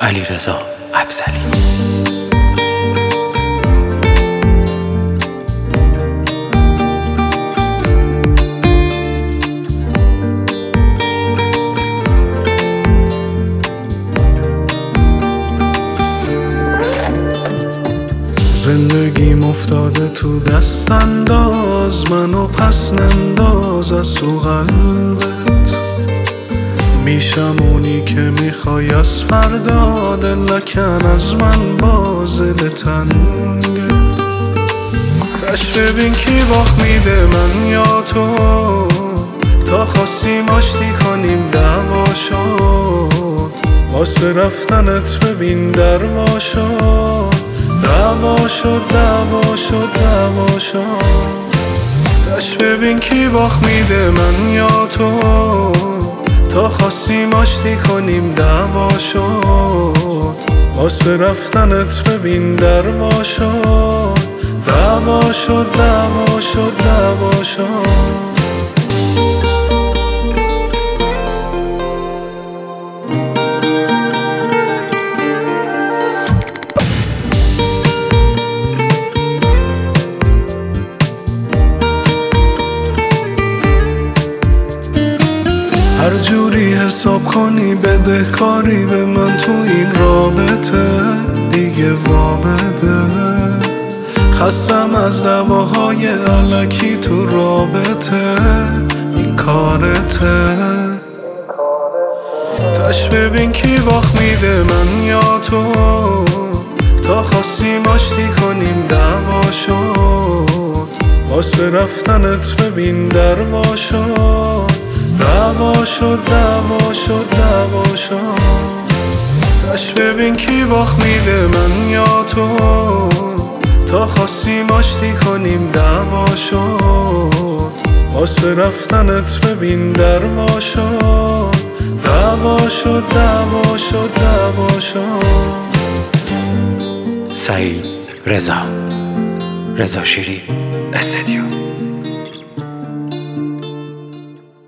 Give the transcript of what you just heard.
علیرضا افضلی. زندگیم افتاده تو دست انداز، منو پس ننداز از تو قلبت. میشم اونی که میخوای از فردا، دل نکن از من باز دل تنگه. تش ببین کی باخت میده من یا تو، تا خواستیم آشتی کنیم دعوا شد. واسه رفتنت ببین دروا شد، دعوا شد دعوا شد دعوا شد. تش ببین کی باخت میده من یا تو، تا خواستیم آشتی کنیم دعوا شد. واسه رفتنت ببین دروا شد، دعوا شد دعوا شد دعوا شد. هر جوری حساب کنی بدهکاری به من تو این رابطه دیگه وابده. خستم از دعواهای الکی تو رابطه، این کارته. تش ببین کی باخت میده من یا تو، تا خواستیم آشتی کنیم دعوا شد. واسه رفتنت ببین دروا شد، دعوا شد دعوا شد دعوا شد. تش ببین کی باخت میده من یا تو، تا خواستیم آشتی کنیم دعوا شد. واسه رفتنت ببین دروا شد، دعوا شد دعوا شد دعوا شد. سعید رضا شیری استودیو.